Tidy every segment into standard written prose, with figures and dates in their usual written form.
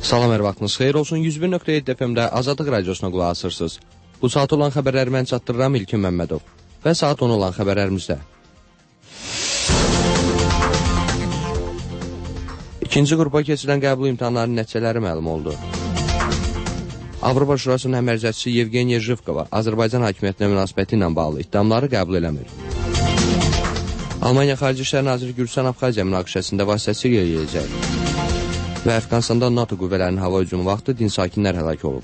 Salam, hər vaxtınız xeyir olsun. 101.7 FM-də Azadlıq Radiosuna qulaq asırsınız. Bu saat olan xəbərləri mən çatdırıram İlkin Məmmədov. Və saat 10 olan xəbərlərimizdə. İkinci qrupa keçirilən qəbul imtahanlarının nəticələri məlum oldu. Avropa Şurasının həmərcətçisi Yevgeniya Jivkova Azərbaycan hakimiyyətinə münasibəti ilə bağlı iddiamları qəbul eləmir. Almaniya Xarici İşlər Naziri Gürcüstan Abxaziya münaqişəsində vasitəçilik eləyəcək. Və Əfqanistanda NATO qüvvələrinin hava hücumu vaxtı din sakinlər həlak olub.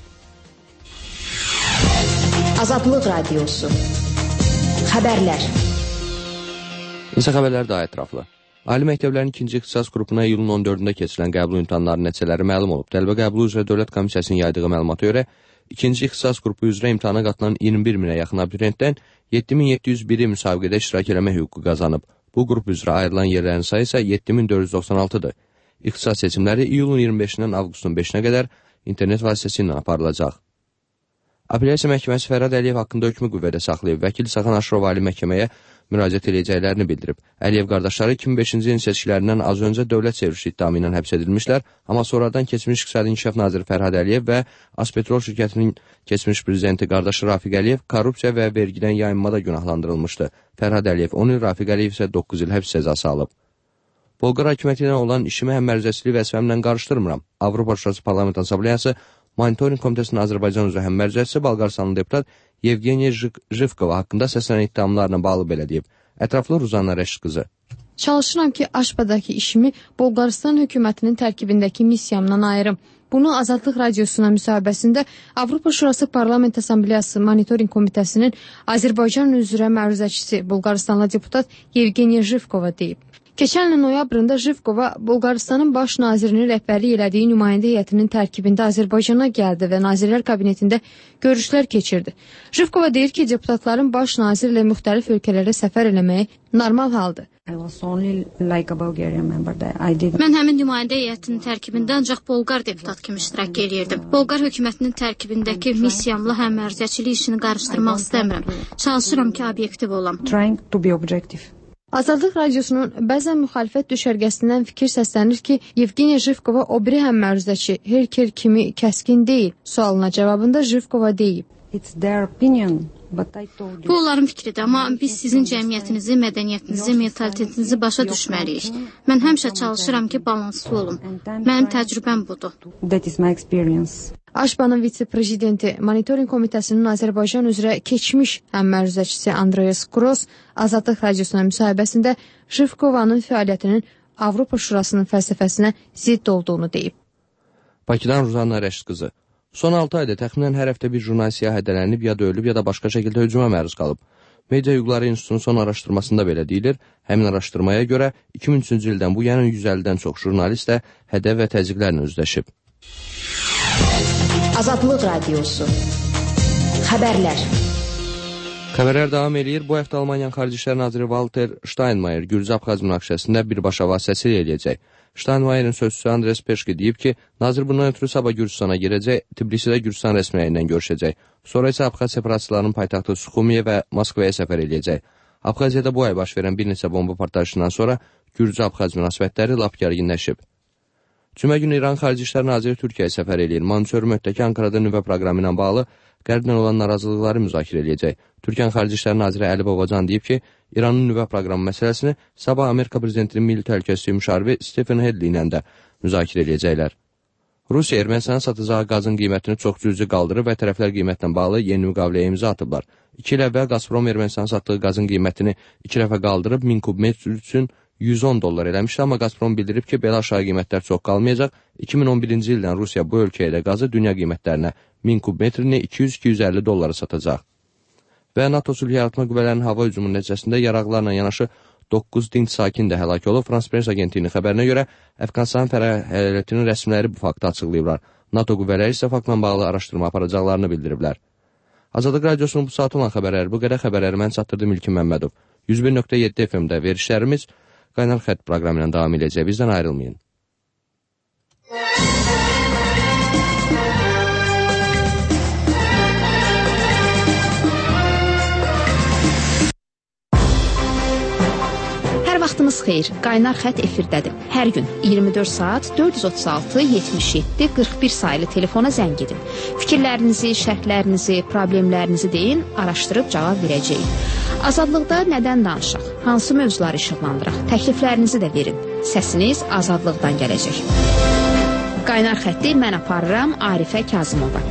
Azadlıq Radiosu. Xəbərlər. İnsan xəbərləri daha ətraflı. Ali məktəblərin ikinci ixtisas qrupuna iyulun 14-də keçirilən qəbul imtahanlarının nəticələri məlum olub. Tələbə qəbulu üzrə Dövlət Komissiyasının yaydığı məlumata görə, ikinci ixtisas qrupu üzrə imtahana qatılan 21 minə yaxın abituriyentdən 7701-i müsabiqədə iştirak eləmə hüququ qazanıb. Bu qrup üzrə ayrılan yerlərin sayı isə 7496-dır. İxtisas seçimləri iyulun 25-dən avqustun 5-nə qədər internet vasitəsilə aparılacaq. Apellyasiya məhkəməsi Fərhad Əliyev haqqında hökmü qüvvədə saxlayıb. Vəkil Saxan Aşırov Ali məhkəməyə müraciət edəcəklərini bildirib. Əliyev qardaşları 2005-ci ilin seçkilərindən az öncə dövlət çevrilişi iddiamı ilə həbs edilmişlər, amma sonradan keçmiş İqtisadi İnkişaf naziri Fərhad Əliyev və Aspetrol şirkətinin keçmiş prezidenti qardaşı Rafiq Əliyev korrupsiya və vergidən yayınmada günahlandırılmışdı. Fərhad Əliyev 10 il, Rafiq Əliyev isə 9 il həbs cəzası alıb. Bolqar hakimiyyəti ilə olan işimi həmmərcəsilik vəzifəmlə qarışdırmıram. Avropa Şurası Parlament Asambleyası Monitoring Komitəsinin Azərbaycan üzrə həmmərcəsi Bolqarıstanlı deputat Yevgeniya Jivkova haqqında səslənən iddiamlarla bağlı belə deyib. Ətraflı Ruzanna Rəşid qızı. Çalışıram ki, Aşbadakı işimi Bolqarıstan hökumətinin tərkibindəki missiyamdan ayırım. Bunu Azadlıq Radiosuna müsahibəsində Avropa Şurası Parlament Asambleyası Monitoring Komitəsinin Azərbaycan üzrə məruzəçisi Bolqarıstanlı deputat Yevgeniya Jivkova deyib. Keçən ilin noyabrında Jivkova Bolqarıstanın baş nazirinin rəhbərlik elədiyi nümayəndə heyətinin tərkibində Azərbaycana gəldi və Nazirlər Kabinetində görüşlər keçirdi. Jivkova deyir ki, deputatların baş nazirlə müxtəlif ölkələrə səfər eləməyi normal haldır. Mən həmin nümayəndə heyətinin tərkibində ancaq Bolqar deputat kimi iştirak edirdim. Bolqar hökumətinin tərkibindəki missiyamla həmmərcəçilik işini qarışdırmaq istəmirəm. Çalışıram ki, obyektiv olam. Azadlıq Radiosunun bəzən müxalifət düşərgəsindən fikir səslənir ki, Yevgeniya Jivkova o biri həmməruzəçi Herker kimi kəskin deyil. Sualına cavabında Jivkova deyib. Bu onların fikridir, amma biz sizin cəmiyyətinizi, mədəniyyətinizi, mentalitetinizi başa düşməliyik. Mən həmişə çalışıram ki, balanslı olum. Mənim təcrübəm budur. Aşbanın vitse-prezidenti Monitoring Komitəsinin Azərbaycan üzrə keçmiş həmməruzəçisi Andreas Gross Azadlıq Radiosuna müsahibəsində Jivkovanın fəaliyyətinin Avropa Şurasının fəlsəfəsinə zidd olduğunu deyib. Bakıdan Ruzanna Rəşid qızı. Son 6 ayda təxminən hər həftə bir jurnalist ya hədələnib, ya da ölüb, ya da başqa şəkildə hücuma məruz qalıb. Media Hüquqları İnstitutunun son araşdırmasında belə deyilir. Həmin araşdırmaya görə 2003-cü ildən bu yana 150-dən çox jurnalist də hədəv və təzyiqlərlə üzləşib. Azadlıq Radiosu. Xəbərlər. Xəbərlər davam edir. Bu həftə Almaniyanın Xarici İşlər Naziri Walter Steinmeier Gürcü-Abxaz münaqişəsində birbaşa vasitəçilik eləyəcək. Steinmeierin sözçüsü Andres Peşki deyib ki, nazir bundan ötürü sabah Gürcüstana girəcək, Tbilisidə Gürcüstan rəsmiləri ilə görüşəcək. Sonra isə Abxaz separatçılarının paytaxtı Suxumiyə və Moskvaya səfər eləyəcək. Abxaziyada bu ay baş verən bir neçə bomba partlayışından sonra Gürcü-Abxaz münasibətləri lap gərginləşib. Cümə günü İran Xarici İşlər Naziri Türkiyəyə səfər eləyir. Monitör müddəki Ankarada nüvə proqramı ilə bağlı Qərblə olan narazılıqları müzakirə eləyəcək. Türkiyənin Xarici İşlər Naziri Əli Babacan deyib ki, İranın nüvə proqramı məsələsini sabah Amerika prezidentinin milli təhlükəsizlik müşaviri Stephen Hedley ilə də müzakirə eləyəcəklər. Rusiya Ermənistanın satacağı qazın qiymətini çox cüzi qaldırıb və tərəflər qiymətlə bağlı yeni müqaviləyə imza atıblar. 2 il əvvəl Gazprom Ermənistanın satdığı qazın qiymətini 2 dəfə qaldırıb 1000 kubmetr üçün $110 eləmişdi, amma Gazprom bildirib ki, belə aşağı qiymətlər çox qalmayacaq. 2011-ci ildən Rusiya bu ölkəyə də qazı dünya qiymətlərinə 1000 kubmetrini $200-250 satacaq. Və NATO sülh yaratma qüvvələrinin hava hücumunun nəticəsində yaraqlarla yanaşı 9 dinc sakin də həlak olub. France Press agentliyinin xəbərinə görə Əfqanistan fərahələtinin rəsmiləri bu faktı açıqlayıblar. NATO qüvvələri isə faktla bağlı araşdırma aparacaqlarını bildiriblər. Azadlıq Radiosunun bu saat olan xəbərləri bu qədər. Xəbərləri mən çatdırdım İlkin Məmmədov. 101.7 FM-də verişlərimiz Qaynar Xətt proqramı ilə davam edəcək. Bizdən ayrılmayın. Vaxtınız xeyir, Qaynar Xət efirdədir. Hər gün 24 saat 436 77 41 sayılı telefona zəng edin. Fikirlərinizi, şərhlərinizi, problemlərinizi deyin, araşdırıb cavab verəcəyik. Azadlıqda nədən danışaq? Hansı mövzuları işıqlandıraq? Təkliflərinizi də verin. Səsiniz azadlıqdan gələcək. Qaynar Xətti mən aparıram Arifə Kazımova.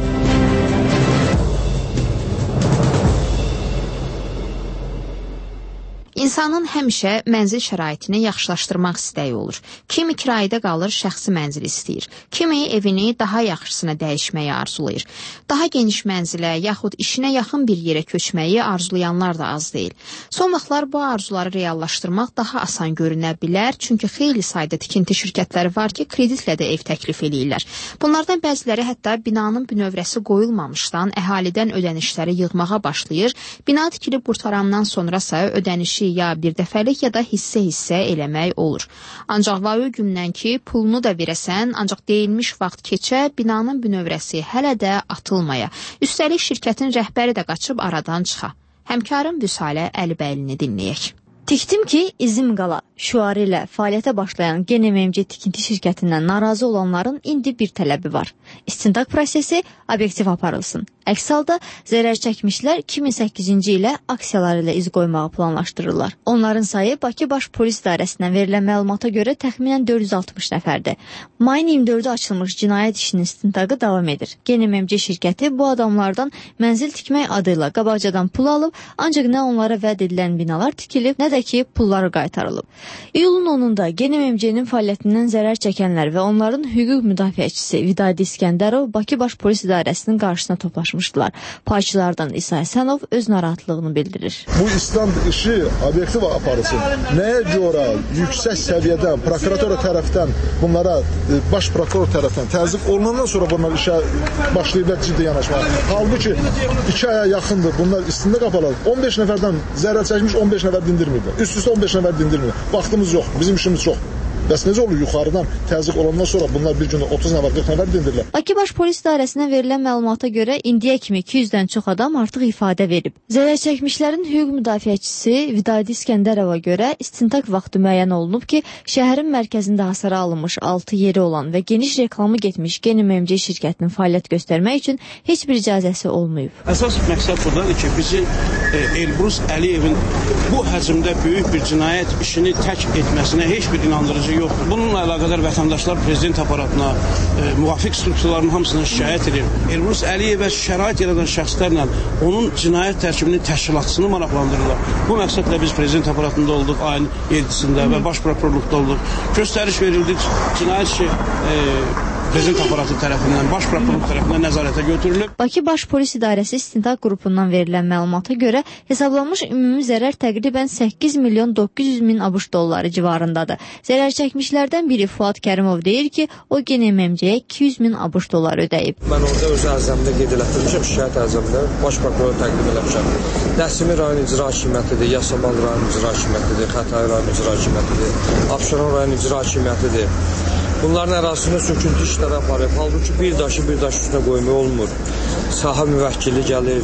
İnsanın həmişə mənzil şəraitini yaxşılaşdırmaq istəyi olur. Kimi kirayədə qalır, şəxsi mənzil istəyir. Kimi evini daha yaxşısına dəyişməyi arzulayır. Daha geniş mənzilə, yaxud işinə yaxın bir yerə köçməyi arzulayanlar da az deyil. Son vaxtlar bu arzuları reallaşdırmaq daha asan görünə bilər, çünki xeyli sayda tikinti şirkətləri var ki, kreditlə də ev təklif eləyirlər. Bunlardan bəziləri hətta binanın bünövrəsi qoyulmamışdan əhalidən ödənişləri yığmağa başlayır. Bina tikilib qurtarandan sonrasa ödənişi ya bir dəfəlik ya da hissə-hissə eləmək olur. Ancaq var o gündən ki, pulunu da verəsən, ancaq deyilmiş vaxt keçə, binanın bünövrəsi hələ də atılmaya. Üstəlik şirkətin rəhbəri də qaçıb aradan çıxa. Həmkarın Vüsalə Əlibəylini dinləyək. Tikdim ki, izim qala şüarı ilə fəaliyyətə başlayan GNMMC tikinti şirkətindən narazı olanların indi bir tələbi var. İstintaq prosesi obyektiv aparılsın. Əks halda zərər çəkmişlər 2008-ci ilə aksiyaları ilə iz qoymağı planlaşdırırlar. Onların sayı Bakı Baş Polis İdarəsindən verilən məlumata görə təxminən 460 nəfərdir. Mayın 24-də açılmış cinayət işinin istintaqı davam edir. GNMMC şirkəti bu adamlardan mənzil tikmək adıyla qabaqcadan pul alıb, ancaq nə onlara vəd edilən binalar tikilib, nə də ki pulları qaytarılıb. İyulun 10-da GNMMC-nin fəaliyyətindən zərər çəkənlər və onların hüquq müdafiəçisi Vidadi İskəndərov Bakı Baş Polis İdarəsinin qarşısına toplaşmışdılar. Parçalardan İsa Həsənov öz narahatlığını bildirir. Bu İslam işi obyektiv aparılsın. Nəyə görə yüksək səviyyədən prokuratura tərəfdən bunlara baş prokuror tərəfdən təzyiq olunandan sonra bunlar işə başlayıblar ciddi yanaşmağa. Halbuki 2 aya yaxındır bunlar istintaq aparılır. 15 nəfərdən zərər çəkmiş 15 nəfər dindirmir. Üst-üstə 15 nəfər dindirmir. Vaxtımız yox, bizim işimiz çox. Bəs necə olur yuxarıdan təzyiq olandan sonra bunlar bir gündə 30 nəfər, 40 nəfər dindirirlər? Bakı Baş Polis İdarəsinə verilən məlumata görə indiyə kimi 200-dən çox adam artıq ifadə verib. Zərər çəkmişlərin hüquq müdafiəçisi Vidadi İskəndərova görə istintaq vaxtı müəyyən olunub ki, şəhərin mərkəzində hasara alınmış 6 yeri olan və geniş reklamı getmiş GNMMC şirkətinin fəaliyyət göstərmək üçün heç bir icazəsi olmayıb. Əsas məqsəd buradadır ki, bizi Elbrus Əliyevin bu həcmdə böyük bir cinayət işini tək etməsinə heç bir inandırıcı yoxdur. Bununla əlaqədar vətəndaşlar prezident aparatına, müvafiq strukturların hamısına şikayət edir. Elbrus Əliyevə şərait yaradan şəxslərlə onun cinayət tərkibinin təşkilatçısını maraqlandırırlar. Bu məqsədlə biz prezident aparatında olduq, ayın 7-sində və baş prokurorluqda olduq. Göstəriş verildi, cinayət işi prezident aparatı tərəfindən, baş prokurorluq tərəfindən nəzarətə götürülüb. Bakı Baş Polis İdarəsi İstintaq qrupundan verilən məlumata görə hesablanmış ümumi zərər təqribən 8 milyon 900 min ABŞ dolları civarındadır. Zərər çəkmişlərdən biri Fuad Kərimov deyir ki, o GNMMC-yə 200 min ABŞ dolları ödəyib. Mən orada öz ərzəmdə qeyd elətdirmişəm, şikayət ərzəmdə baş prokuror təqdim eləmişəm. Nəsimi rayon icra hakimiyyətidir, Yasamal rayon icra hakimiyyətidir, Xətai rayon icra hakimiyyətidir, Abşeron rayon icra hakimiyyətidir. Bunların ərazisində söküntü işləri aparıb. Halbuki bir daşı üstünə qoymaq olmur. Sahə müvəkkili gəlir,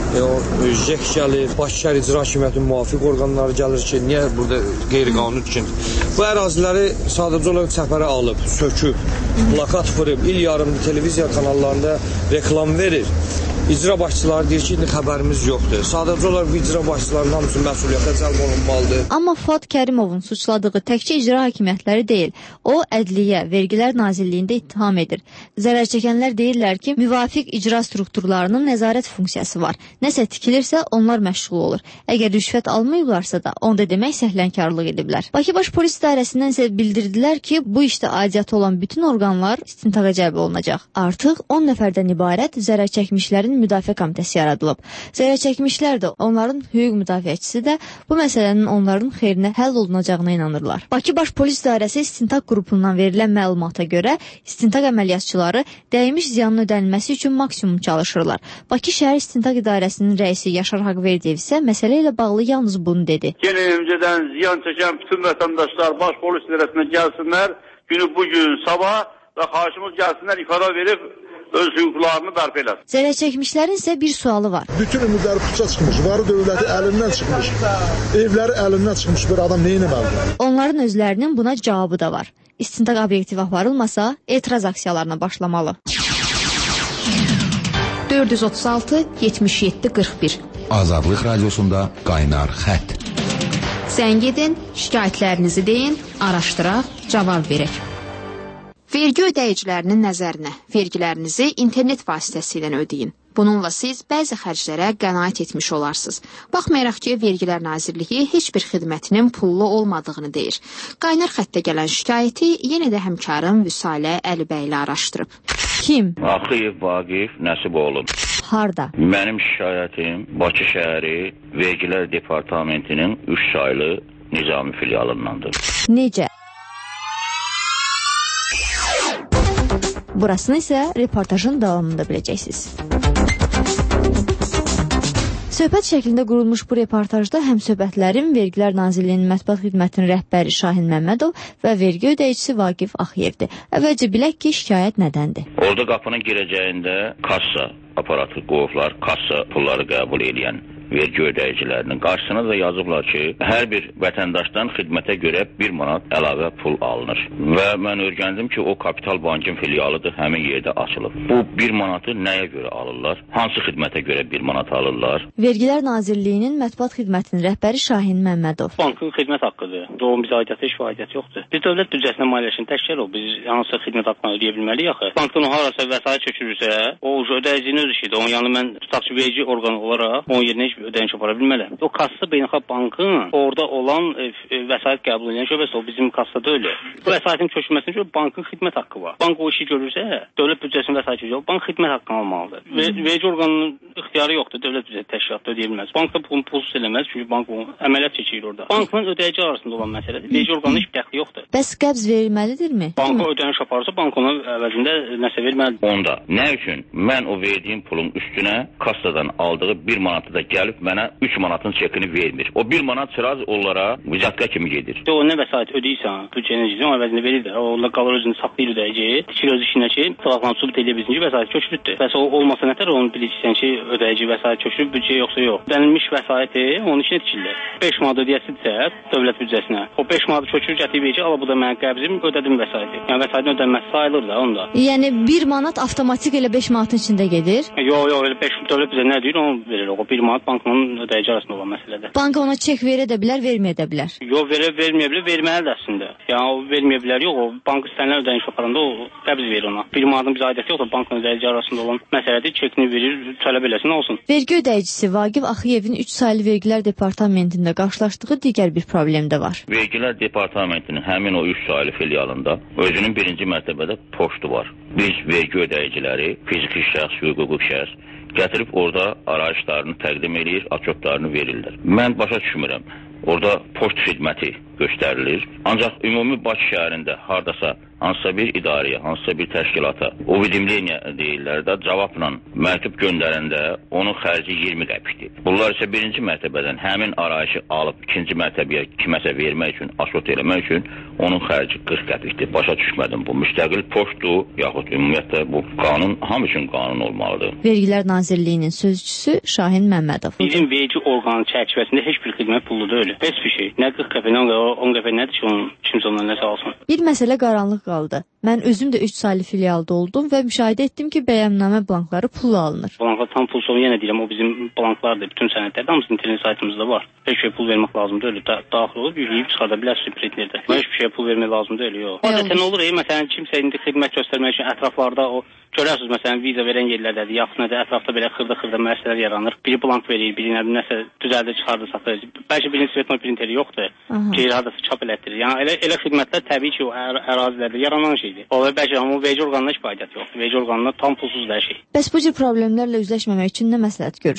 JEK gəlir, Bakı şəhər icra hakimiyyətinin müvafiq orqanları gəlir ki, niyə burada qeyri-qanuni tikinti? Bu əraziləri sadəcə olaraq səfərə alıb, söküb, plakat vurub, il yarımdır televiziya kanallarında reklam verir. İcra başçıları deyir ki, indi xəbərimiz yoxdur. Sadəcə olaraq bu icra başçılarının hamısı məsuliyyətə cəlb olunmalıdır. Amma Fuad Kərimovun suçladığı təkcə icra hakimiyyətləri deyil. O, Ədliyyə, Vergilər Nazirliyində ittiham edir. Zərər çəkənlər deyirlər ki, müvafiq icra strukturlarının nəzarət funksiyası var. Nəsə tikilirsə, onlar məşğul olur. Əgər rüşvət almayıblarsa da, onda demək səhlənkarlıq ediblər. Bakı Baş Polis İdarəsindən isə bildirdilər ki, bu işdə aidiyyatı olan bütün orqanlar istintaqa cəlb olunacaq. Artıq 10 nəfərdən ibarət zərər çəkmişlərin müdafiə komitəsi yaradılıb. Zərər çəkmişlər də, onların hüquq müdafiəçisi də bu məsələnin onların xeyrinə həll olunacağına inanırlar. Bakı Baş Polis İdarəsi istintaq qrupundan verilən məlumata görə istintaq əməliyyatçıları dəymiş ziyanın ödənilməsi üçün maksimum çalışırlar. Bakı şəhər istintaq idarəsinin rəisi Yaşar Haqverdiyev isə məsələ ilə bağlı yalnız bunu dedi. GNMC-dən ziyan çəkən bütün vətəndaşlar Baş Polis İdarəsinə gəlsinlər, günü bugün, sabah və xahişimiz gəlsinlər, ifadə verib öz hüquqlarını bərpa eləsin. Zərər çəkmişlərin isə bir sualı var. Bütün ümidləri puça çıxmış, varı dövləti əlindən çıxmış, evləri əlindən çıxmış bir adam nə etməlidir? Onların özlərinin buna cavabı da var. İstintaq obyektiv aparılmasa, etiraz aksiyalarına başlamalı. 436 77 41 Azadlıq Radiosunda qaynar xətt. Zəng edin, şikayətlərinizi deyin, araşdıraq, cavab verək. Vergi ödəyicilərinin nəzərinə, vergilərinizi internet vasitəsilə ödeyin. Bununla siz bəzi xərclərə qənaət etmiş olarsınız. Baxmayaraq ki, Vergilər Nazirliyi heç bir xidmətinin pullu olmadığını deyir. Qaynar xəttə gələn şikayəti yenə də həmkarım Vüsalə Əlibəyli araşdırıb. Kim? Axıyev Vaqif Nəsiboğlu. Harda? Mənim şikayətim Bakı şəhəri Vergilər Departamentinin 3 saylı Nizami filialındandır. Necə? Burasını isə reportajın davamında biləcəksiniz. Söhbət şəklində qurulmuş bu reportajda həmsöhbətlərim Vergilər Nazirliyinin mətbuat xidmətinin rəhbəri Şahin Məmmədov və vergi ödəyicisi Vaqif Axıyevdir. Əvvəlcə bilək ki, şikayət nədəndir? Orada qapının girəcəyində kassa aparatı qoyublar, kassa pulları qəbul edən vergi ödəyicilərinin qarşısına da yazıblar ki, hər bir vətəndaşdan xidmətə görə 1 manat əlavə pul alınır. Və mən öyrəndim ki, o Kapital Bankın filialıdır, həmin yerdə açılıb. Bu 1 manatı nəyə görə alırlar? Hansı xidmətə görə 1 manat alırlar? Vergilər Nazirliyinin mətbuat xidmətinin rəhbəri Şahin Məmmədov. Bankın xidmət haqqıdır. Onun bizə aidiyyatı heç aidiyyatı yoxdur. Biz dövlət büdcəsindən maliyyələşən təşkil o. Biz hansı xidmət haqqını ödeyə bilməliyik axı. Bankdan o harasa vəsait çökürürsə, o ödəyicinin öz işidir. Onun yanında mən tutaq ki, vergi orqanı olaraq onun yerinə ödəniş apara bilməli. O kassa beynəlxalq bankın orada olan vəsait qəbul edən şöbəsi o bizim kassada öyle. Bu vəsaitin köçürməsində görə bankın xidmət haqqı var. Bank o işi görürsə, dövlət büdcəsinin vəsait köçürür. Bank xidmət haqqını almalıdır. Vergi orqanının ixtiyarı yoxdur. Dövlət büdcəsi təşkilatı ödeyə bilməz. Bank da pulunu pulsuz eləməz çünki bank onu əməliyyat keçirir orada. Bankla ödəyici arasında olan məsələdir. Vergi orqanının heç bir dəxli yoxdur. Bəs qəbz verilməlidirmi? Banka ödəniş aparırsa, bank ona əvəzində nəsə verməlidir. Onda nə üçün mən o verdiyim pulun üstünə kassadan aldığı 1 manatı da gəlib mənə 3 manatın çekini vermir. O 1 manat sıraz onlara vizatka kimi gedir. O nə vəsait ödəyirsən, büdcənin o əvəzində verirlər. O qalır özünü saxlayır ödəyici. Tikir öz işinə ki, təxəllüsünü sübut edə bilsin ki, vəsait köçürübdür. Bəs o olmasa nətər onu bilirsən ki, ödəyici vəsait köçürüb, büdcə yoxsa yox. Ödənilmiş vəsaiti onun içinə tikirlər. 5 manat ödəyəsidirsə dövlət büdcəsinə. O 5 manatı köçürür, gətirib ki, ala bu da mənim qəbzim, ödədim vəsaiti. Yəni vəsaitin ödənməsi sayılır da onda. Yəni 1 manat avtomatik elə 5 manatın içində gedir? Yox, elə 5 dövlət büdcə nə deyir, onu verir. O 1 manat bankla ödəyici arasında olan məsələdir. Banka ona çek verə də bilər, verməyə də bilər. Yox, verməyə bilər, verməlidir əslində. Yəni o verməyə bilər, yox, o bank istənilən ödəniş aparanda o qəbz verir ona. 1 manatın bizə aidiyyəti yoxdur, bankla ödəyici arasında olan məsələdir, çekini verir, tələb eləsin, olsun. Vergi ödəyicisi Vaqif Axıyevin 3 saylı Vergilər Departamentində qarşılaşdığı digər bir problem də var. Vergilər Departamentinin həmin o 3 saylı filialında özünün 1-ci mərtəbədə poçtu var. Biz vergi ödəyiciləri, fiziki şəxs, hüquqi şəxs gətirib orada arayışlarını təqdim edir, açotlarını verirlər. Mən başa düşmürəm. Orada poçt xidməti göstərilir. Ancaq ümumi Bakı şəhərində hardasa hansısa bir idarəyə, hansısa bir təşkilata uvidimleniya deyirlər də cavabla məktub göndərəndə onun xərci 20 qəpikdir. Bunlar isə 1-ci mərtəbədən həmin arayışı alıb 2-ci mərtəbəyə kiməsə vermək üçün, açot eləmək üçün onun xərci 40 qəpikdir. Başa düşmədim. Bu müstəqil poçtdur, yaxud ümumiyyətlə bu qanun hamı üçün qanun olmalıdır. Vergilər Nazirliyinin sözçüsü Şahin Məmmədov. Bizim vergi orqanı çərçivəsində heç bir xidmət pulu da öyle. Heç bir şey. Nə 40 qəpik, nə 10 qəpik nədir ki, onun kimsə ondan nəsə alsın. Bir məsələ qaranlıq qaldı. Mən özüm də 3 saylı filialda oldum və müşahidə etdim ki, bəyannamə blankları pulla alınır. Blanklar tam pul sonu yenə deyirəm, o bizim blanklardır. Bütün sənədlər hamısı internet saytımızda var. Heç şey pul vermək lazım deyil. Daxil olub yükləyib çıxarda bilərsiniz printerdə. Heç bir şey pul vermək lazım deyil, yox. Adətən olur, məsələn, kimsə indi xidmət göstərmək üçün ətraflarda o görərsiniz, məsələn, viza verən yerlərdədir, yaxud nədə ətrafda belə xırda məsələlər yaranır. Biri blank verir, biri nəsə düzəldir, çıxardır, satır. Bəlkə birinin svetma printeri yoxdur. Geyir hardasa çap elətdirir. Yəni elə xidmətlər təbii ki, o ərazilərdə yaranan şeydir. O bəlkə amma vergi orqanına heç faydalı yoxdur. Vergi orqanına tam pulsuz hər şey. Bəs bu cür problemlərlə üzləşməmək üçün nə məsləhət görürsüz?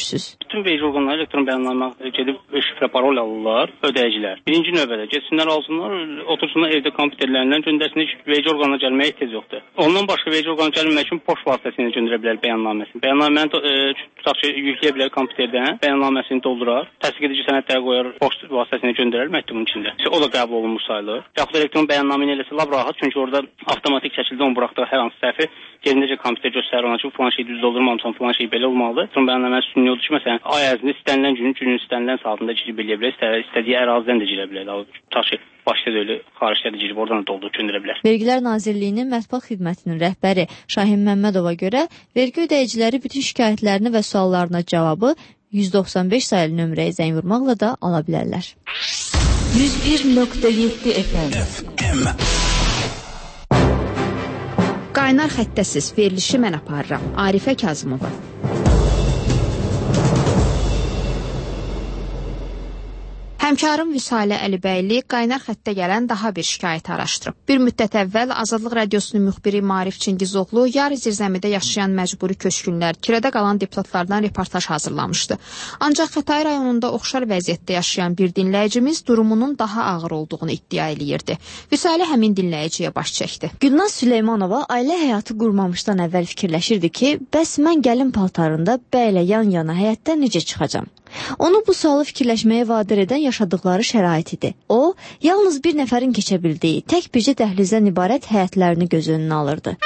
Bütün vergi orqanları elektron bəyannamə gedib şifrə parol alırlar, ödəyicilər. Birinci növbədə getsinlər alsınlar, otursunlar evdə kompüterlərindən göndərsinlər, vergi orqanına gəlməyə ehtiyac yoxdur. Ondan başqa vergi orqanına gəlməmək üçün poçt vasitəsilə göndərə bilər bəyannaməsini. Bəyannaməni tutaq ki, yükləyə bilər kompüterdən, bəyannaməsini doldurar, təsdiq edici sənədləri qoyar, poçt vasitəsilə göndərər məktubun içində. O da qəbul olunmuş sayılır. Yaxud elektron bəyannamə eləsə lap rahat, çünki orada avtomatik şəkildə onu buraxdığı hər hansı səhvi yerindəcə kompüter göstərir ona ki, falan şey düz doldurmamısan, falan şey belə olmalıdır. Elektron bəyannamə üstünlüyü odur ki, məsələn, ay ərzində istənilən günün istənilən saatında girib eləyə bilər, istədiyi ərazidən də girə bilər. Tutaq ki, başqa da öyle xaricdə də girib oradan da doldurup göndərə bilər. Vergilər Nazirliyinin mətbuat xidmətinin rəhbəri Şahin Məmmədova görə vergi ödəyiciləri bütün şikayətlərini və suallarına cavabı 195 sayılı nömrəyə zəng vurmaqla da ala bilərlər. 101.7 FM. Qaynar xəttəsiz verilişi mən aparıram. Arifə Kazımova. Həmkarım Vüsalə Əlibəyli qaynar xəttə gələn daha bir şikayət araşdırıb. Bir müddət əvvəl Azadlıq Radiosunun müxbiri Maarif Çingizoğlu Yar Zirzəmidə yaşayan məcburi köçkünlər, kirədə qalan deputatlardan reportaj hazırlamışdı. Ancaq Xətai rayonunda oxşar vəziyyətdə yaşayan bir dinləyicimiz durumunun daha ağır olduğunu iddia eləyirdi. Vüsalə həmin dinləyiciyə baş çəkdi. Gülnaz Süleymanova ailə həyatı qurmamışdan əvvəl fikirləşirdi ki, bəs mən gəlin paltarında bəylə yan-yana həyatdan necə çıxacam? Onu bu sualı fikirləşməyə vadar edən yaşadıkları şərait idi. O, yalnız bir nəfərin keçə bildiyi, tək bircə dəhlizdən ibarət həyətlərini göz önünə alırdı.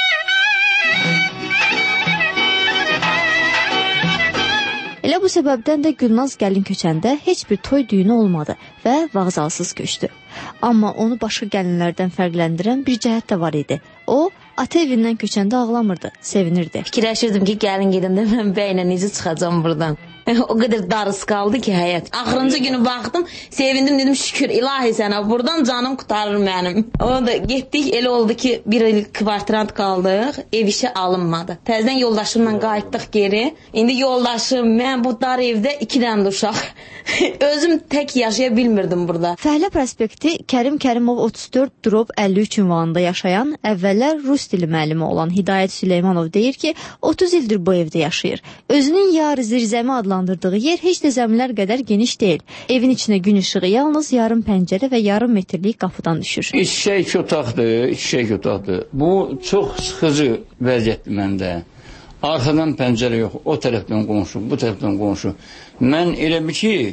Elə bu səbəbdən də Gülnaz gəlin köçəndə heç bir toy düyünü olmadı və vağzalsız köçdü. Amma onu başqa gəlinlərdən fərqləndirən bir cəhət də var idi. O, ata evindən köçəndə ağlamırdı, sevinirdi. Fikirləşirdim ki, gəlin gedəndə mən bəylə necə çıxacam buradan. O qədər darısı qaldı ki, həyat. Axırıncı günü baxdım, sevindim, dedim şükür ilahi sənə, buradan canım qutarır mənim. O da getdik, elə oldu ki, bir il kvartirant qaldıq, ev işi alınmadı. Təzdən yoldaşımla qayıtdıq geri. İndi yoldaşım, mən bu dar evdə 2 dənə uşaq. Özüm tək yaşaya bilmirdim burada. Fəhlə prospekti Kərim Kərimov 34/53 ünvanında yaşayan, əvvəllər rus dili müəllimi olan Hidayət Süleymanov deyir ki, 30 ildir bu evdə yaşayır. Özünün Yar Zirzəmi adlandırdığı yer heç də zəmilər qədər geniş deyil. Evin içinə gün işığı yalnız yarım pəncərə və yarım metrlik qapıdan düşür. İki otaqdır. Bu çox sıxıcı vəziyyətdir məndə. Arxadan pəncərə yox, o tərəfdən qonşu, bu tərəfdən qonşu. Mən elə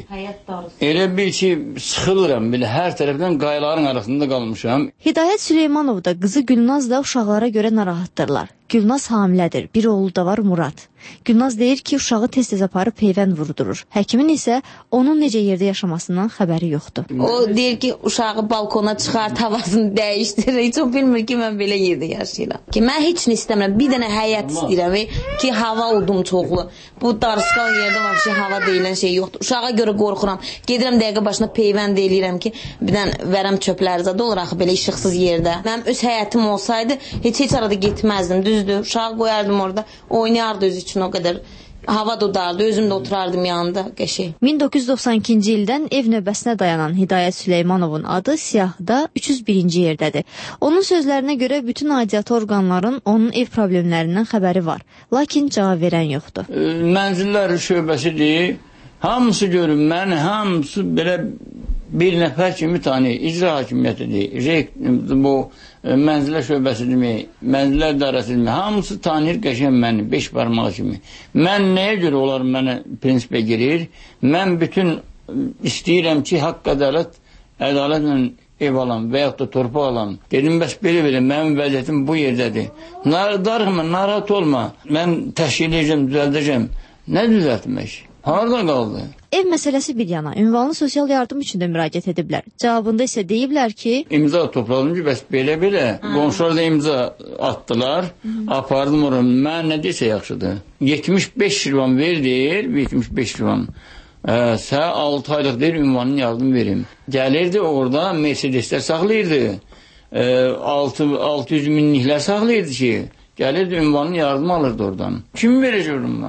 bil ki, sıxılıram, belə hər tərəfdən qayaların arasında qalmışam. Hidayət Süleymanov da qızı Gülnaz da uşaqlara görə narahatdırlar. Gülnaz hamilədir, bir oğlu da var Murad. Gülnaz deyir ki, uşağı tez-tez aparıb peyvənd vurdurur. Həkimin isə onun necə yerdə yaşamasından xəbəri yoxdur. O deyir ki, uşağı balkona çıxar, havasını dəyişdirir. Heç o bilmir ki, mən belə yerdə yaşayıram. Ki, mən heç nə istəmirəm, bir dənə həyat istəyirəm ki, hava udum çoxlu. Bu darısqal yerdə var ki, hava deyilən şey yoxdur. Uşağa görə qorxuram. Gedirəm dəqiqə başına peyvənd eləyirəm ki, bir dənə vərəm çöpləri zada olur axı belə işıqsız yerdə. Mənim öz həyatım olsaydı, heç arada getməzdim, düzdür. Uşağı qoyardım orada, oynayardı öz üçün o qədər. Hava dudardı, özüm də oturardım yanında, qəşəng. 1992-ci ildən ev növbəsinə dayanan Hidayət Süleymanovun adı siyahıda 301-ci yerdədir. Onun sözlərinə görə bütün aidiyyatı orqanların onun ev problemlərindən xəbəri var. Lakin cavab verən yoxdur. Mənzillər şöbəsidir. Hamısı görün, mən hamısı belə bir nəfər kimi tanıyır. İcra hakimiyyətidir, bu mənzillər şöbəsidirmi, mənzillər idarəsidirmi, hamısı tanıyır qəşəng məni, 5 barmaq kimi. Mən nəyə görə onlar mənə prinsipə girir? Mən bütün istəyirəm ki, haqq ədalətlə ev alam və yaxud da torpaq alam. Dedim, bəs belə, mənim vəziyyətim bu yerdədir. Darıxma, narahat olma, mən təşkil edəcəm, düzəldəcəm. Nə düzəltmək? Harada qaldı? Ev məsələsi bir yana, ünvanlı sosial yardım üçün də müraciət ediblər. Cavabında isə deyiblər ki... İmza topladım ki, bəs belə. Qonşular da imza atdılar, apardım oraya. Mən nə desə yaxşıdır. 75 şirvan verdir, 75 şirvan. Sən 6 aylıq deyir, ünvanlı yardım verim. Gəlirdi orada, Mercedeslər saxlayırdı. 600 minliklər saxlayırdı ki, gəlirdi ünvanlı yardım alırdı oradan. Kim verəcək mən?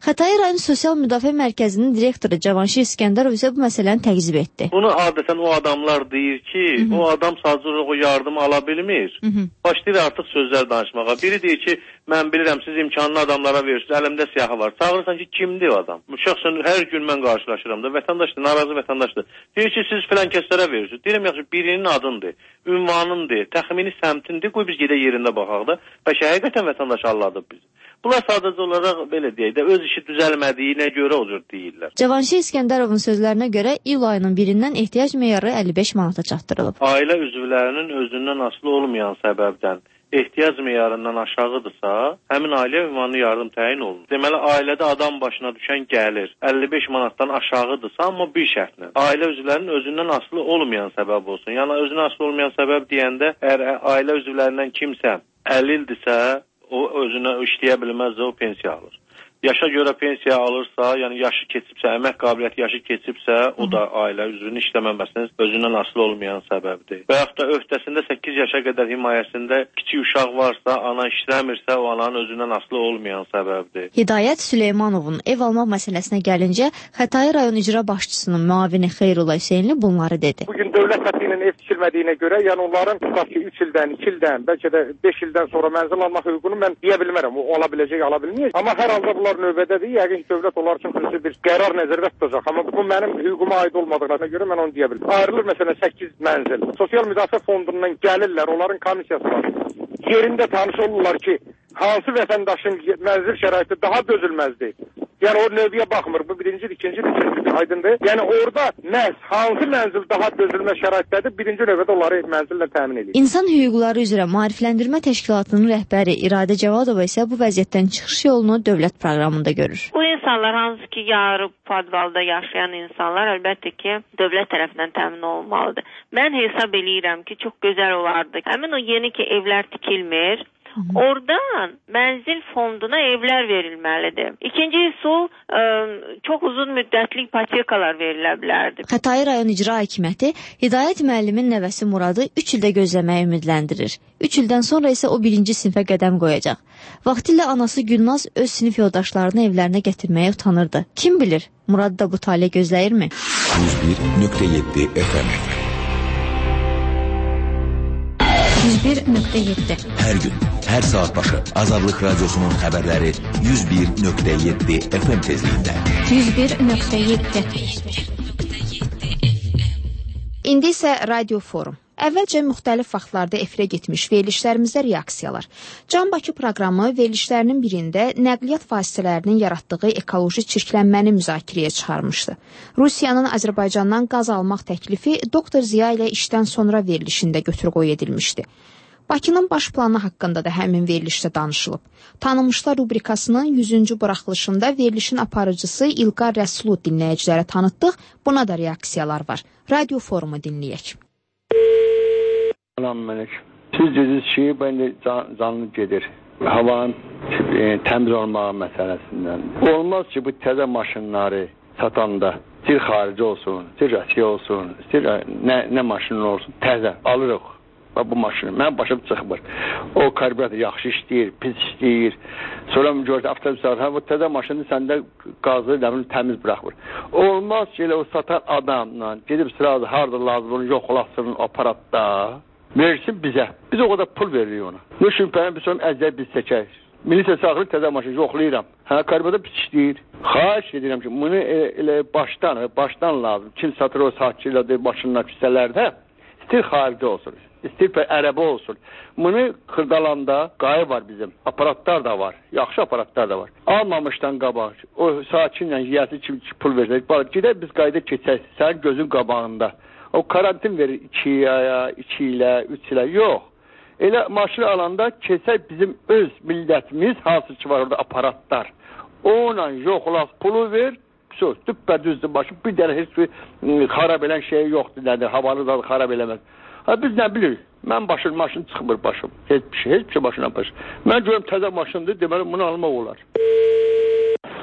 Xətai rayon Sosial Müdafiə Mərkəzinin direktoru Cavanşir İskəndərov isə bu məsələni təqzib etdi. Bunu adətən o adamlar deyir ki, o adam sadəcə o yardımı ala bilmir. Başlayır artıq sözlər danışmağa. Biri deyir ki, mən bilirəm siz imkanlı adamlara verirsiniz, əlimdə siyahı var. Çağırırsan ki, kimdir o adam? Şəxsən hər gün mən qarşılaşıram da, vətəndaşdır, narazı vətəndaşdır. Deyir ki, siz filan kəslərə verirsiniz. Deyirəm, yaxşı, birinin adındır, ünvanındır, təxmini səmtindir, qoy biz gedə yerində baxaq da. Bəlkə həqiqətən vətəndaş alladıb bizi. Bunlar sadəcə olaraq belə deyək də, öz işi düzəlmədiyinə görə o cür deyirlər. Cavanşir İskəndərovun sözlərinə görə iyul ayının 1-dən ehtiyac meyarı 55 manata çatdırılıb. Ailə üzvlərinin özündən asılı olmayan səbəbdən ehtiyac meyarından aşağıdırsa, həmin ailə ünvanlı yardım təyin olunur. Deməli, ailədə adam başına düşən gəlir 55 manatdan aşağıdırsa, amma bir şərtlə. Ailə üzvlərinin özündən asılı olmayan səbəb olsun. Yəni, özündən asılı olmayan səbəb deyəndə, əgər ailə üzvlərindən kimsə əlildirsə, o özünə işləyə bilməzsə, o pensiya alır. Yaşa görə pensiya alırsa, yəni yaşı keçibsə, əmək qabiliyyəti yaşı keçibsə, o da ailə üzvünün işləməməsinin özündən asılı olmayan səbəbdir. Və yaxud da öhdəsində 8 yaşa qədər himayəsində kiçik uşaq varsa, ana işləmirsə, o ananın özündən asılı olmayan səbəbdir. Hidayət Süleymanovun ev almaq məsələsinə gəlincə, Xətai rayon icra başçısının müavini Xeyrullah Hüseynli bunları dedi. Bugün dövlət xəttinin ev tikilmədiyinə görə, yəni onların tutaq ki, 3 ildən, 2 ildən, bəlkə də 5 ildən sonra mənzil almaq hüququnu mən deyə bilmərəm. O ala biləcək, ala bilməyəcək. Amma hər halda bunlar növbədədir. Yəqin ki, dövlət onlar üçün xüsusi bir qərar nəzərdə tutacaq. Amma bu mənim hüququma aid olmadığına görə mən onu deyə bilmirəm. Ayrılır məsələn 8 mənzil. Sosial Müdafiə Fondundan gəlirlər, onların komissiyası var. Yerində tanış olurlar ki, hansı vətəndaşın mənzil şəraiti daha dözülməzdir. Yəni o növbəyə baxmır. Bu birincidir, ikincidir, üçüncüdür, aydındır. Yəni orada məhz hansı mənzil daha dözülmə şəraitdədir, birinci növbədə onları mənzillə təmin edir. İnsan hüquqları üzrə maarifləndirmə təşkilatının rəhbəri İradə Cavadova isə bu vəziyyətdən çıxış yolunu dövlət proqramında görür. Bu insanlar hansı ki, yarı podvalda yaşayan insanlar əlbəttə ki, dövlət tərəfindən təmin olmalıdır. Mən hesab eləyirəm ki, çox gözəl olardı. Həmin o yeni ki, evlər tikilmir. Oradan mənzil fonduna evlər verilməlidir. İkincisi, çox uzun müddətli ipotekalar verilə bilərdi. Xətai rayon icra hakimiyyəti Hidayət müəllimin nəvəsi Muradı 3 ildə gözləməyi ümidləndirir. 3 ildən sonra isə o 1-ci sinifə qədəm qoyacaq. Vaxtilə anası Gülnaz öz sinif yoldaşlarını evlərinə gətirməyə utanırdı. Kim bilir, Murad da bu tale gözləyirmi? 101.7 FM 101.7 Hər gün, hər saat başı Azadlıq Radiosunun xəbərləri 101.7 FM tezliyində. 101.7 İndi isə Radio Forum. Əvvəlcə müxtəlif vaxtlarda efirə getmiş verilişlərimizdə reaksiyalar. Can Bakı proqramı verilişlərinin birində nəqliyyat vasitələrinin yaratdığı ekoloji çirklənməni müzakirəyə çıxarmışdı. Rusiyanın Azərbaycandan qaz almaq təklifi Doktor Ziya ilə işdən sonra verilişində götür-qoy edilmişdi. Bakının baş planı haqqında da həmin verilişdə danışılıb. Tanınmışlar rubrikasının 100-cü buraxılışında verilişin aparıcısı İlqar Rəsulu dinləyicilərə tanıtdıq. Buna da reaksiyalar var. Radio Forumu dinləyək. Salam Məlik. Siz dediniz ki, bəndə canlı gedir. Havanın təmiz olmağı məsələsindən. Olmaz ki, bu təzə maşınları satanda istir xarici olsun, istir Rusiya olsun, istir nə maşın olsun, təzə alırıq. Bu maşını. Mən başım çıxmır. O karbüratör yaxşı işləyir, pis işləyir. Sonra gördü, avtobuslar, bu təzə maşını səndə qazı təmiz buraxmır. Olmaz ki, elə o satan adamla gedib sırada harada lazım onu yoxlasın aparatda. Versin bizə. Biz o qədər pul veririk ona. Bu şübhəni bir sonra əzəl biz çəkək. Milisiya çağırır, təzə maşını yoxlayıram. Karbüratör pis işləyir. Xahiş edirəm ki, bunu elə başdan lazım. Kim satır o saatçıyla maşınlar küsələrdə, istir xarici olsun. İstirpə ərəbə olsun. Bunu xırdalanda qayı var bizim. Aparatlar da var. Yaxşı aparatlar da var. Almamışdan qabaq. O sakinlə yiyəsi kim pul versək. Gedək biz qayda keçək. Sənin gözün qabağında. O karantin verir 2 aya, 2 ilə, 3 ilə. Yox. Elə maşını alanda keçək bizim öz millətimiz hansı ki var orada aparatlar. Onunla yoxlas pulu ver. Söz, düppədüzdür başı. Bir dənə heç bir xarab elən şey yoxdur. Nədir? Havanı da xarab eləməz. Biz nə bilirik? Mən maşın çıxmır başım. Heç bir şey başına başım. Mən görüm təzə maşındır, deməli bunu almaq olar.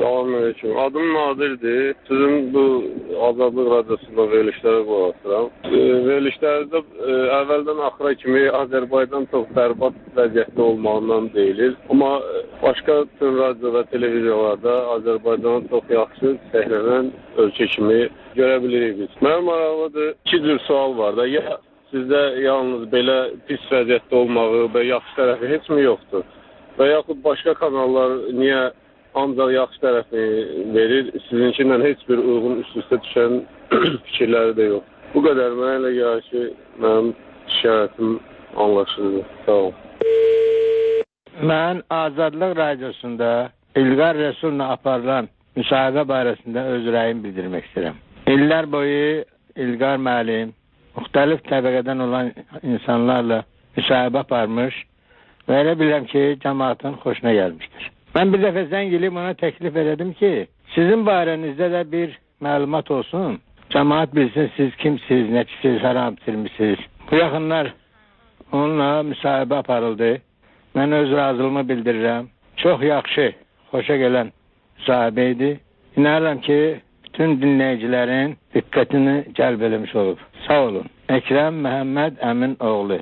Salamünaleyküm. Adım Nadirdir. Sizin bu Azadlıq Radiosunda verilişlərə qulaq asıram. Verilişlərdə əvvəldən axıra kimi Azərbaycan çox bərbad vəziyyətdə olmağından deyilir. Amma başqa bütün radio və televiziyalarda Azərbaycanın çox yaxşı səhlənən ölkə kimi görə bilirik biz. Mənim maraqlıdır, iki cür sual var da. Ya sizdə yalnız belə pis vəziyyətdə olmağı və yaxşı tərəfi heç mi yoxdur? Və yaxud başqa kanallar niyə ancaq yaxşı tərəfini verir, sizinkindən heç bir uyğun üst-üstə düşən fikirləri də yox. Bu qədər mənə elə gəlir ki, mənim şikayətim anlaşıldı. Sağ olun. Mən Azadlıq Radiosunda İlqar Rəsulla aparılan müsahibə barəsində öz rəyimi bildirmək istəyirəm. İllər boyu İlqar müəllim müxtəlif təbəqədən olan insanlarla müsahibə aparmış və elə biləm ki, cəmaatın xoşuna gəlmişdir. Mən bir dəfə zəng eləyib ona təklif elədim ki, sizin barənizdə də bir məlumat olsun. Cəmaat bilsin siz kimsiniz, nəçisiz, haram bitirmişsiniz. Bu yaxınlar onunla müsahibə aparıldı. Mən öz razılığımı bildirirəm. Çox yaxşı, xoşa gələn müsahibə idi. İnanıram ki, bütün dinləyicilərin diqqətini cəlb eləmiş olub. Sağ olun. Əkrəm Məhəmməd Əmin oğlu.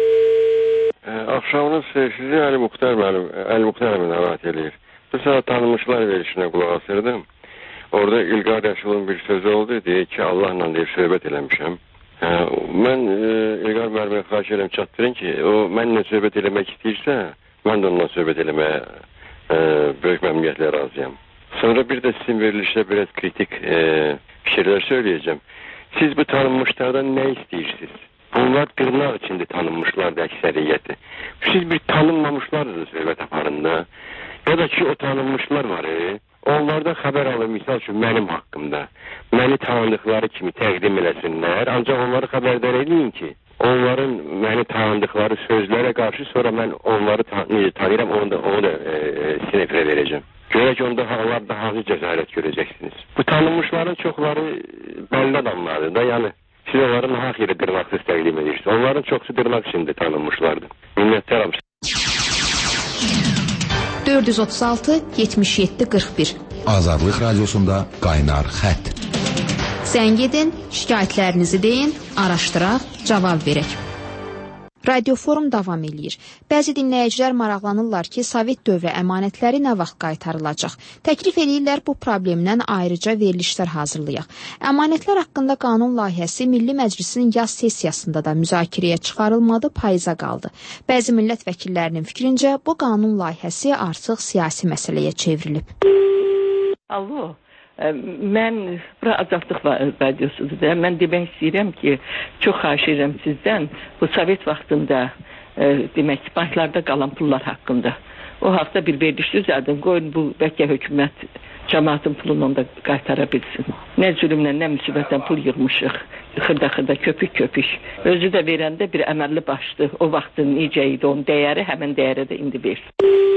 Axşamınız sizi Əli Muxtar müəllim dəvət edir. Bu saat tanınmışlar verilişinə qulaq asırdım. Orada İlqar Rəsulun bir sözü oldu, deyir ki, Allahla deyir, söhbət eləmişəm. Mən İlqar müəllimə xahiş edirəm, çatdırın ki, o mənimlə söhbət eləmək istəyirsə, mən də onunla söhbət eləməyə böyük məmnuniyyətlə razıyam. Sonra bir də sizin verilişdə biraz kritik fikirlər söyləyəcəm. Siz bu tanınmışlardan nə istəyirsiniz? Bunlar dırnaq içində tanınmışlardır əksəriyyəti. Siz bir tanınmamışlardır söhbət aparında. Ya da ki, o tanınmışlar var. Onlardan xəbər alın, misal üçün mənim haqqımda. Məni tanıdıqları kimi təqdim eləsinlər. Ancaq onları xəbərdar edin ki, onların məni tanıdıqları sözlərə qarşı sonra mən onları tanıyıram, onu da sinefrə verəcəm. Görək onda onlar daha az cəsarət görəcəksiniz. Bu tanınmışların çoxları bəlli adamlardır da, yəni. Siz onların haq yeri dırnaqsız təqdim edirsiniz. Onların çoxsu dırnaq içində tanınmışlardır. Minnətdaram. 436-77-41 Azadlıq Radiosunda qaynar xətt. Zəng edin, şikayətlərinizi deyin, araşdıraq, cavab verək. Radioforum davam eləyir. Bəzi dinləyicilər maraqlanırlar ki, Sovet dövrü əmanətləri nə vaxt qaytarılacaq? Təklif edirlər bu problemdən ayrıca verilişlər hazırlayaq. Əmanətlər haqqında qanun layihəsi Milli Məclisin yaz sessiyasında da müzakirəyə çıxarılmadı, payıza qaldı. Bəzi millət vəkillərinin fikrincə bu qanun layihəsi artıq siyasi məsələyə çevrilib. Alo. Mən bura Azadlıq Radiosudur da. Mən demək istəyirəm ki, çox xahiş edirəm sizdən bu Sovet vaxtında demək banklarda qalan pullar haqqında. O haqda bir veriliş düzəldim. Qoyun bu bəlkə hökumət cəmaatın pulunu onda qaytara bilsin. Nə zülmlə, nə müsibətdən pul yığmışıq. Xırda-xırda, köpük-köpük. Özü də verəndə bir əməlli başdı. O vaxtın necə idi, onun dəyəri həmin dəyərə də indi versin.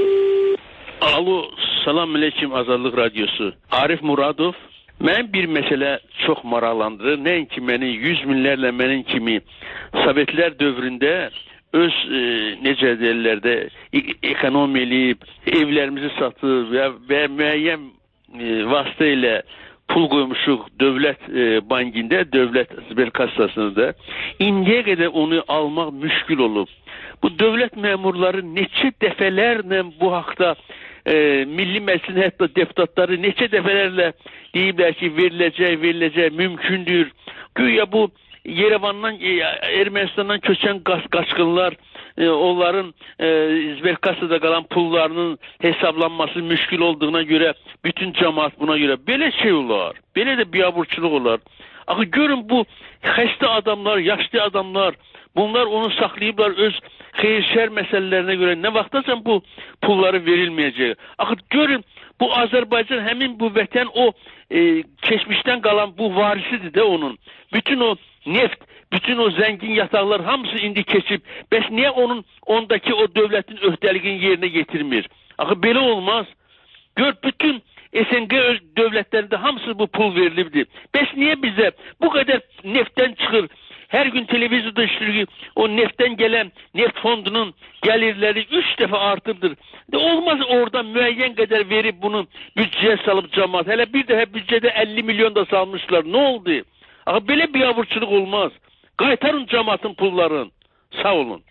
Alo, salam aleyküm Azadlıq Radiosu. Arif Muradov. Mən bir məsələ çox maraqlandırır. Nəinki məni, yüz minlərlə mənim kimi Sovetlər dövründə öz, necə deyirlər də, ekonom eləyib, evlərimizi satıb və müəyyən vasitə ilə pul qoymuşuq dövlət bankində, dövlət sberkassasında. İndiyə qədər onu almaq müşkül olub. Bu dövlət məmurları neçə dəfələrlə bu haqda Milli Məclisin hətta deputatları neçə dəfələrlə deyiblər ki, veriləcək, mümkündür. Güya bu Yerevandan, Ermənistandan köçən qaçqınlar, onların Zberkassada qalan pullarının hesablanması müşkül olduğuna görə, bütün cəmaat buna görə belə şey olar, belə də biabırçılıq olar. Axı görün bu xəstə adamlar, yaşlı adamlar, bunlar onu saxlayıblar öz xeyir-şər məsələlərinə görə. Nə vaxtacan bu pulları verilməyəcək? Axı görün bu Azərbaycan həmin bu vətən o keçmişdən qalan bu varisidir də onun. Bütün o neft, bütün o zəngin yataqlar hamısı indi keçib. Bəs niyə ondakı o dövlətin öhdəligini yerinə getirmir? Axı belə olmaz. Gör bütün SNG dövlətlərində hamısı bu pul verilibdir. Bəs niyə bizə bu qədər neftdən çıxır, Hər gün televizorda işləyirik. O neftdən gələn neft fondunun gəlirləri 3 dəfə artıbdır. Olmaz orada müəyyən qədər verib bunu büdcəyə salıb cəmaat. Hələ bir dəfə büdcədə 50 milyon da salmışlar. Nə oldu? Axı belə biabırçılıq olmaz. Qaytarın cəmaatın pullarını. Sağ olun.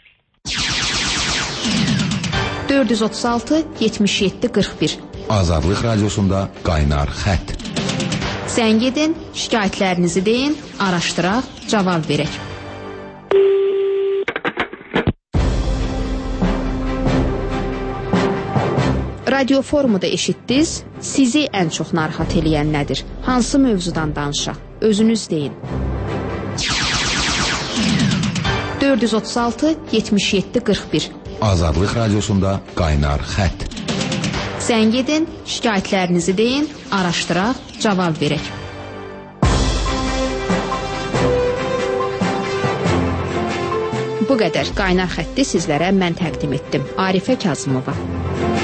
436 77 41 Azadlıq Radiosunda qaynar xətt. Zəng edin, şikayətlərinizi deyin, araşdıraq, cavab verək. Radio Forumu da eşitdiniz. Sizi ən çox narahat eləyən nədir? Hansı mövzudan danışaq? Özünüz deyin. 436 77 41 Azadlıq Radiosunda qaynar xətt. Zəng edin, şikayətlərinizi deyin, araşdıraq, cavab verək. Bu qədər qaynar xətti sizlərə mən təqdim etdim. Arifə Kazımova.